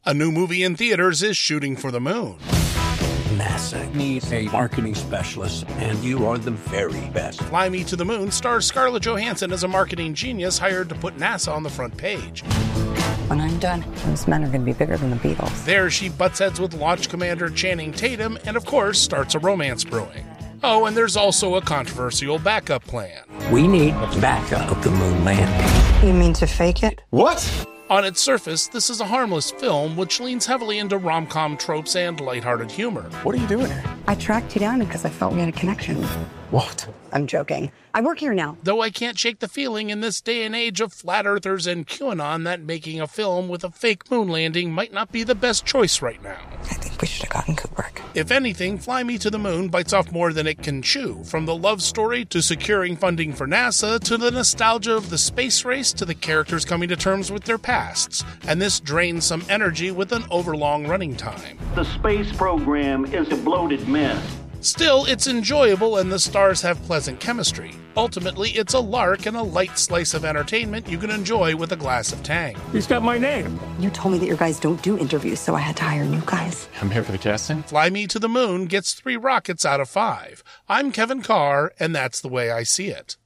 A new movie in theaters is Shooting for the Moon. NASA needs a marketing specialist, and you are the very best. Fly Me to the Moon stars Scarlett Johansson as a marketing genius hired to put NASA on the front page. When I'm done, those men are going to be bigger than the Beatles. There she butts heads with Launch Commander Channing Tatum and, of course, starts a romance brewing. Oh, and there's also a controversial backup plan. We need a backup of the moon landing. You mean to fake it? What? On its surface, this is a harmless film which leans heavily into rom-com tropes and lighthearted humor. What are you doing here? I tracked you down because I felt we had a connection. What? I'm joking. I work here now. Though I can't shake the feeling in this day and age of flat earthers and QAnon that making a film with a fake moon landing might not be the best choice right now. I think we should have gotten Kubrick. If anything, Fly Me to the Moon bites off more than it can chew, from the love story to securing funding for NASA to the nostalgia of the space race to the characters coming to terms with their pasts. And this drains some energy with an overlong running time. The space program is a bloated mess. Still, it's enjoyable and the stars have pleasant chemistry. Ultimately, it's a lark and a light slice of entertainment you can enjoy with a glass of Tang. He's got my name. You told me that your guys don't do interviews, so I had to hire new guys. I'm here for the casting. Fly Me to the Moon gets 3 rockets out of 5. I'm Kevin Carr, and that's the way I see it.